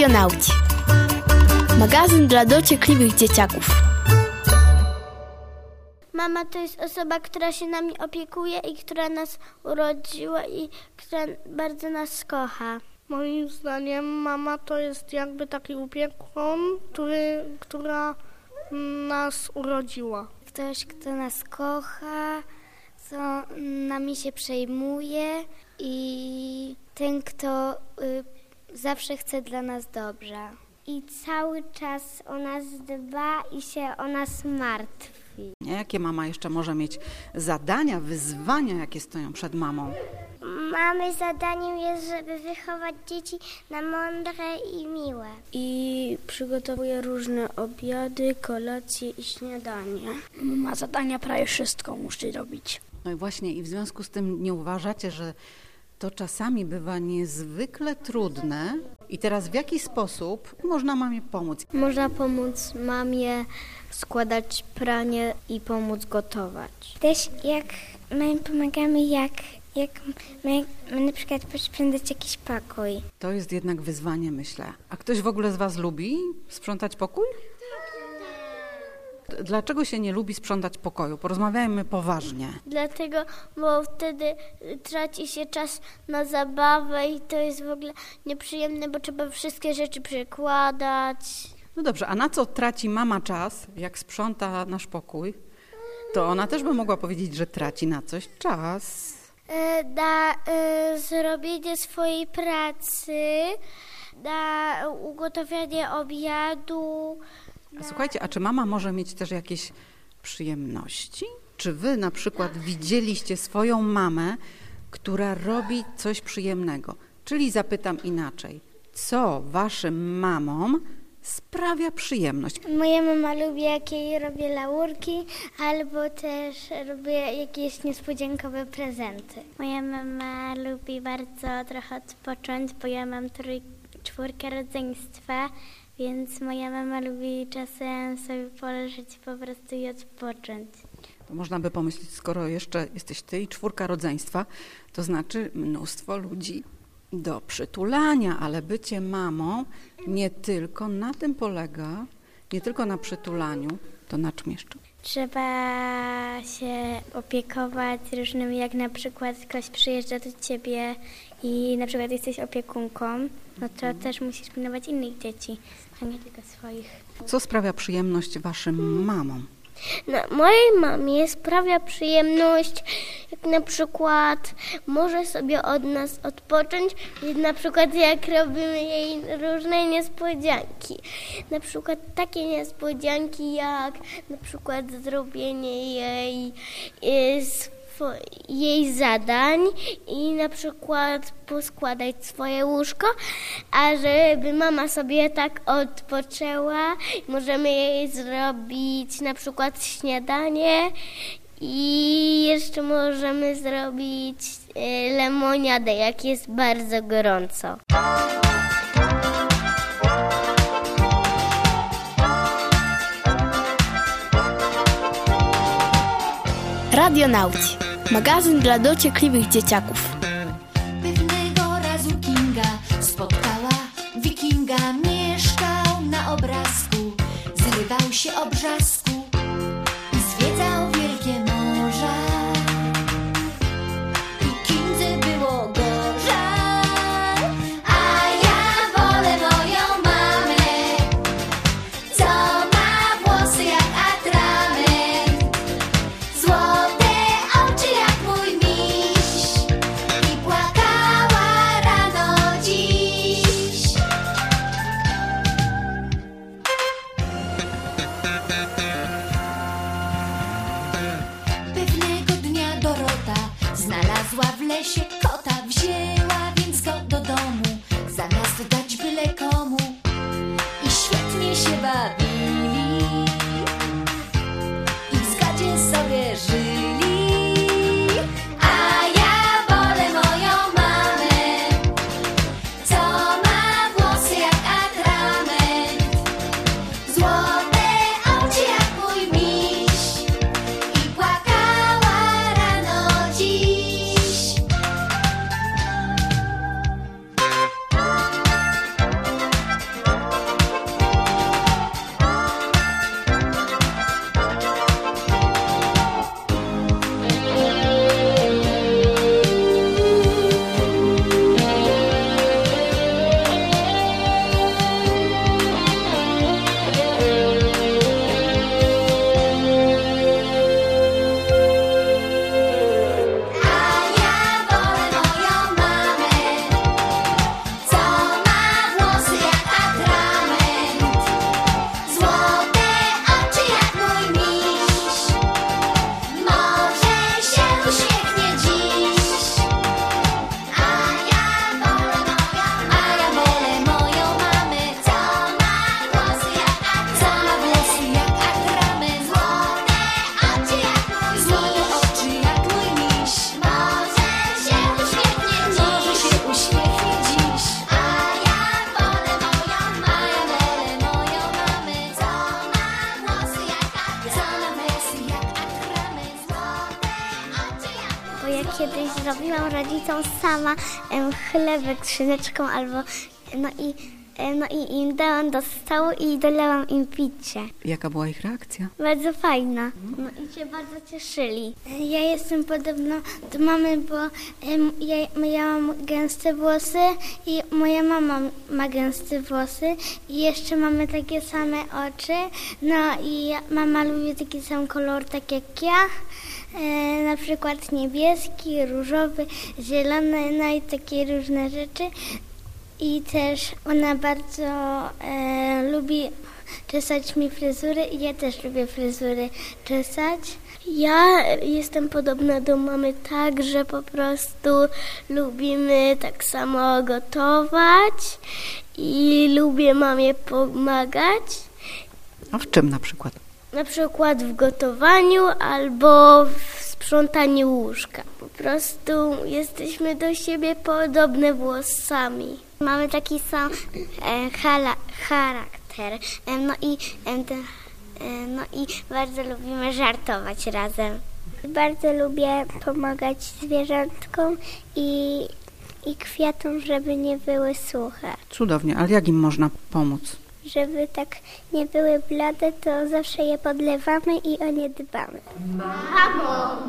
Radionauci. Magazyn dla dociekliwych dzieciaków. Mama to jest osoba, która się nami opiekuje i która nas urodziła i która bardzo nas kocha. Moim zdaniem mama to jest jakby taki opiekun, która nas urodziła. Ktoś, kto nas kocha, co nami się przejmuje i ten, kto zawsze chce dla nas dobrze. I cały czas o nas dba i się o nas martwi. Jakie mama jeszcze może mieć zadania, wyzwania, jakie stoją przed mamą? Mamy zadaniem jest, żeby wychować dzieci na mądre i miłe. I przygotowuje różne obiady, kolacje i śniadanie. Ma zadania prawie wszystko musi robić. No i właśnie, i w związku z tym nie uważacie, że to czasami bywa niezwykle trudne? I teraz w jaki sposób można mamie pomóc? Można pomóc mamie składać pranie i pomóc gotować. Też jak my pomagamy, jak my na przykład posprzątać jakiś pokój. To jest jednak wyzwanie, myślę. A ktoś w ogóle z was lubi sprzątać pokój? Dlaczego się nie lubi sprzątać pokoju? Porozmawiajmy poważnie. Dlatego, bo wtedy traci się czas na zabawę i to jest w ogóle nieprzyjemne, bo trzeba wszystkie rzeczy przekładać. No dobrze, a na co traci mama czas, jak sprząta nasz pokój? To ona też by mogła powiedzieć, że traci na coś czas. Na zrobienie swojej pracy, na ugotowienie obiadu. Słuchajcie, a czy mama może mieć też jakieś przyjemności? Czy wy na przykład widzieliście swoją mamę, która robi coś przyjemnego? Czyli zapytam inaczej, co waszym mamom sprawia przyjemność? Moja mama lubi, jak jej robię laurki, albo też robię jakieś niespodziankowe prezenty. Moja mama lubi bardzo trochę odpocząć, bo ja mam 4 rodzeństwa, więc moja mama lubi czasem sobie poleżeć po prostu i odpocząć. To można by pomyśleć, skoro jeszcze jesteś ty i 4 rodzeństwa, to znaczy mnóstwo ludzi do przytulania, ale bycie mamą nie tylko na tym polega, nie tylko na przytulaniu, to na czym jeszcze? Trzeba się opiekować różnymi, jak na przykład ktoś przyjeżdża do ciebie i na przykład jesteś opiekunką, no to też musisz pilnować innych dzieci, a nie tylko swoich. Co sprawia przyjemność waszym mamom? No, mojej mamie sprawia przyjemność, jak na przykład może sobie od nas odpocząć, na przykład jak robimy jej różne niespodzianki. Na przykład takie niespodzianki jak na przykład zrobienie jej zadań i na przykład poskładać swoje łóżko, a żeby mama sobie tak odpoczęła, możemy jej zrobić na przykład śniadanie i jeszcze możemy zrobić lemoniadę, jak jest bardzo gorąco. Radionauci. Magazyn dla dociekliwych dzieciaków. Pewnego razu Kinga spotkała wikinga. Mieszkał na obrazku, zrywał się o brzasku i zwiedzał wielkie morza. I Kindze było gorzej, a ja wolę moją mamę, co ma włosy jak atrament, złote oczy jak mój miś i płakała rano dziś. Pewnego dnia Dorota znalazła w lesie kota, wzięła więc go do domu, zamiast dać byle komu, i świetnie się bawili i w zgodzie sobie żyli. A ja wolę moją mamę, co ma włosy jak atrament, złote oczy jak mój miś i płakała rano dziś. ja kiedyś zrobiłam rodzicom sama chlebek z szyneczką no i im dałam do stołu i dolałam im picie. Jaka była ich reakcja? Bardzo fajna. No i się bardzo cieszyli. Ja jestem podobna do mamy, bo ja mam gęste włosy i moja mama ma gęste włosy i jeszcze mamy takie same oczy. No i mama lubi taki sam kolor, tak jak ja. Na przykład niebieski, różowy, zielony, no i takie różne rzeczy. I też ona bardzo lubi czesać mi fryzury i ja też lubię fryzury czesać. Ja jestem podobna do mamy tak, że po prostu lubimy tak samo gotować i lubię mamie pomagać. A w czym na przykład? Na przykład w gotowaniu albo w sprzątaniu łóżka. Po prostu jesteśmy do siebie podobne włosami. Mamy taki sam charakter. No i bardzo lubimy żartować razem. Bardzo lubię pomagać zwierzątkom i kwiatom, żeby nie były suche. Cudownie, ale jak im można pomóc? Żeby tak nie były blade, to zawsze je podlewamy i o nie dbamy. Mamo,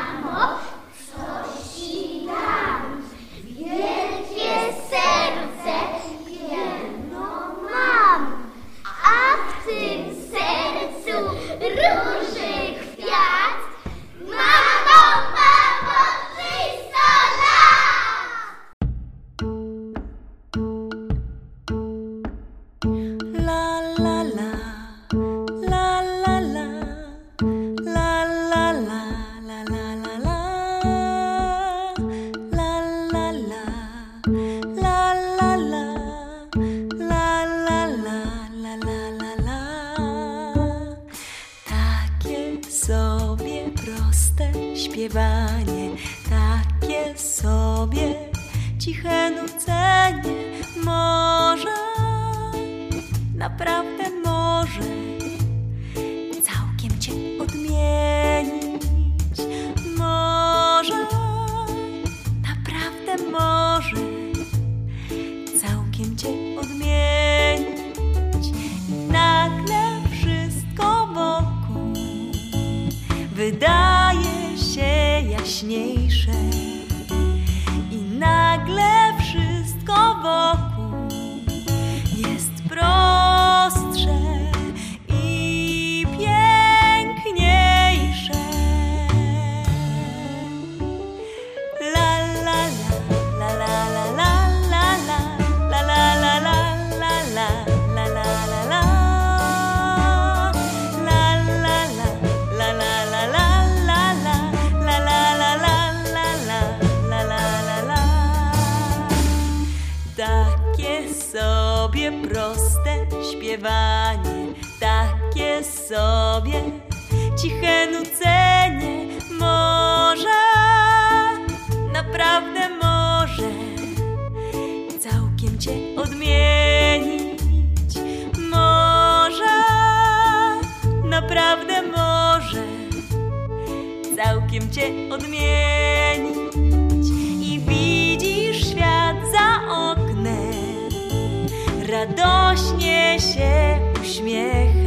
coś ci dam, wielkie serce jedno mam, a w tym sercu róży kwiat. Mamo, żyj 100 lat! La la la, la la la, la la la, la la la la, la la la, la la la, la la la, la la la. Takie sobie proste śpiewanie, takie sobie ciche nucenie może. Naprawdę może całkiem cię odmienić. Może, naprawdę może całkiem cię odmienić. I nagle wszystko wokół wydaje się jaśniejsze. I nagle wszystko wokół jest prostsze i piękniejsze. La la la, la la la la la, la la la la la la, la la la la, la la la, la la la la la la, la la la la la la. Takie sobie proste śpiewanie, takie sobie ciche nucenie może, naprawdę może całkiem cię odmienić. Może, naprawdę może całkiem cię odmienić. I widzisz świat za oknem, radośnie się uśmiecha.